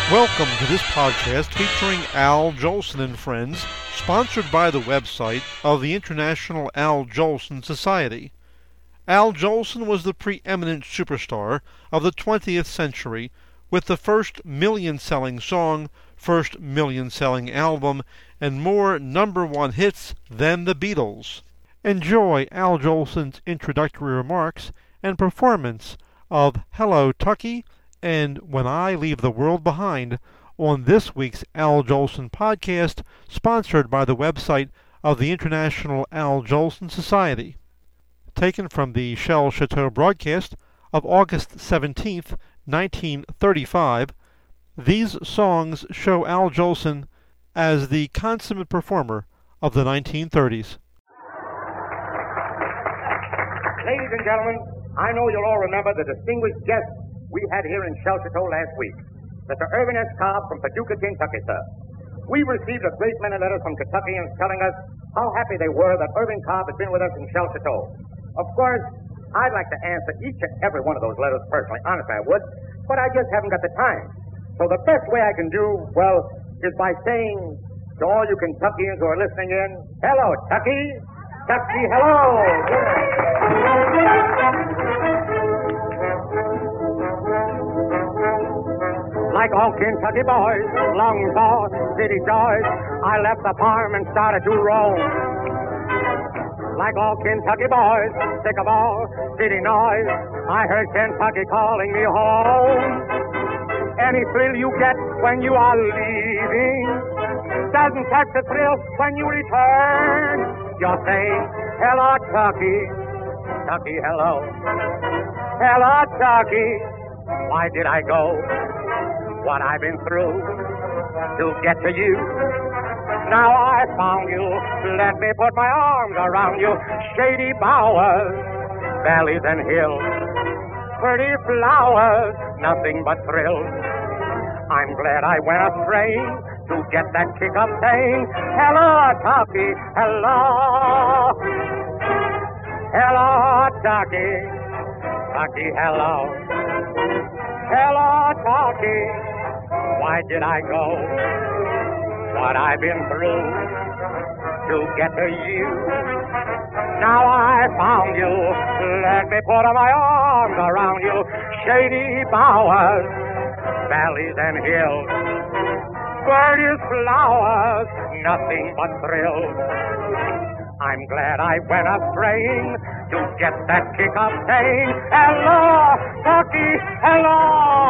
Welcome to this podcast featuring Al Jolson and Friends, sponsored by the website of the International Al Jolson Society. Al Jolson was the preeminent superstar of the 20th century with the first million-selling song, first million-selling album, and more number one hits than the Beatles. Enjoy Al Jolson's introductory remarks and performance of Hello, Tucky, and When I Leave the World Behind on this week's Al Jolson podcast, sponsored by the website of the International Al Jolson Society. Taken from the Shell Chateau broadcast of August 17th, 1935, these songs show Al Jolson as the consummate performer of the 1930s. Ladies and gentlemen, I know you'll all remember the distinguished guest we had here in Shell Chateau last week, Mr. Irvin S. Cobb from Paducah, Kentucky, sir. We received a great many letters from Kentuckians telling us how happy they were that Irvin Cobb had been with us in Shell Chateau. Of course, I'd like to answer each and every one of those letters personally. Honestly, I would, but I just haven't got the time. So the best way I can do, well, is by saying to all you Kentuckians who are listening in, hello, Tucky. Tucky, hello. Like all Kentucky boys, long for city joys, I left the farm and started to roam. Like all Kentucky boys, sick of all city noise, I heard Kentucky calling me home. Any thrill you get when you are leaving doesn't touch the thrill when you return. You're saying, hello, Tucky. Tucky, hello. Hello, Tucky. Why did I go? What I've been through to get to you. Now I found you. Let me put my arms around you. Shady bowers, valleys and hills, pretty flowers, nothing but thrills. I'm glad I went astray to get that kick of saying, hello, Tucky, hello. Hello, Tucky. Tucky, hello. Hello, Tucky. Why did I go? What I've been through to get to you. Now I found you. Let me put my arms around you. Shady bowers, valleys and hills, birdies, flowers, nothing but thrills. I'm glad I went a-straying to get that kick of saying, hello, Tucky, hello.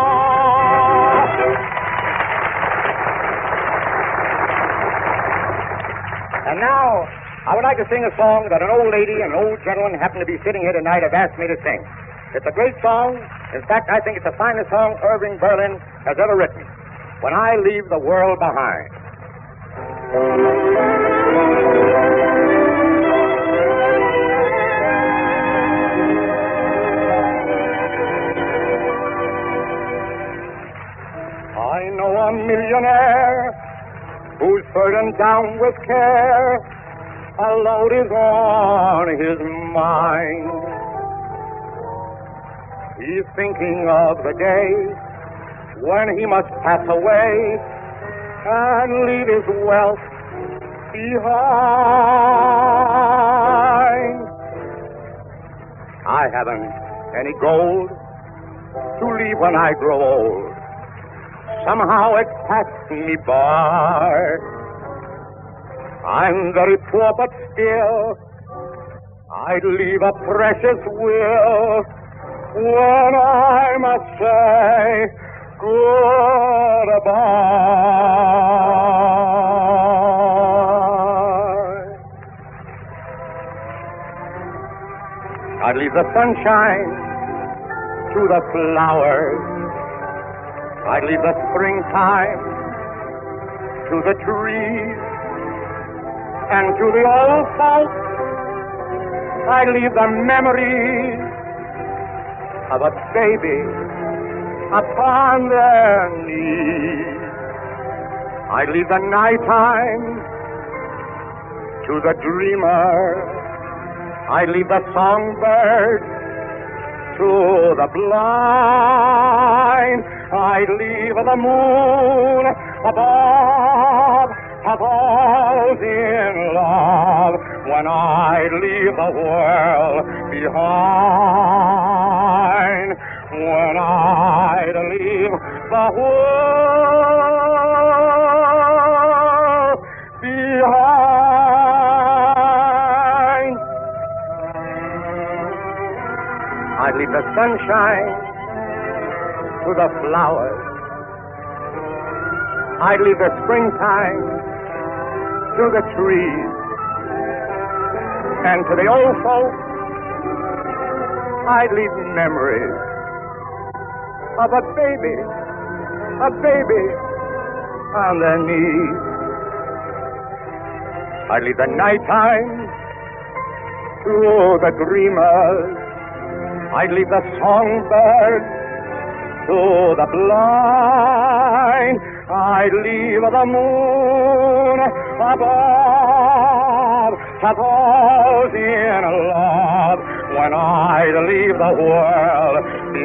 And now, I would like to sing a song that an old lady and an old gentleman happen to be sitting here tonight have asked me to sing. It's a great song. In fact, I think it's the finest song Irving Berlin has ever written. When I Leave the World Behind. I know a millionaire who's burdened down with care. A load is on his mind. He's thinking of the day when he must pass away and leave his wealth behind. I haven't any gold to leave when I grow old. Somehow it passed me by. I'm very poor, but still I'd leave a precious will when I must say goodbye. I'd leave the sunshine to the flowers. I'd leave the springtime to the trees and to the old folks. I'd leave the memories of a baby upon their knees. I'd leave the nighttime to the dreamer. I'd leave the songbird to the blind. I'd leave the moon above, 1,000 love, when I'd leave the world behind, when I'd leave the world behind. I'd leave the sunshine to the flowers. I'd leave the springtime to the trees. And to the old folks, I'd leave memories of a baby on their knees. I'd leave the nighttime to the dreamers. I'd leave the songbirds to the blind. I'd leave the moon above, 1,000 love, when I'd leave the world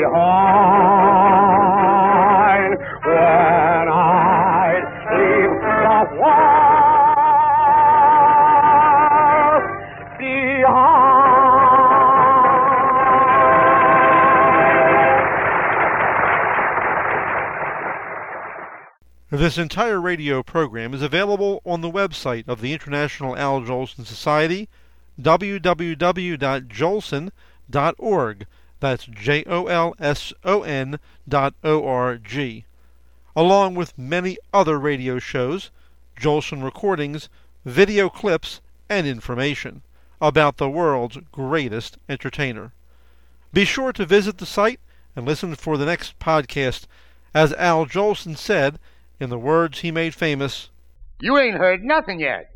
behind, when I'd leave the world behind. This entire radio program is available on the website of the International Al Jolson Society, www.jolson.org. That's JOLSON.org. Along with many other radio shows, Jolson recordings, video clips, and information about the world's greatest entertainer. Be sure to visit the site and listen for the next podcast. As Al Jolson said, in the words he made famous, "You ain't heard nothing yet."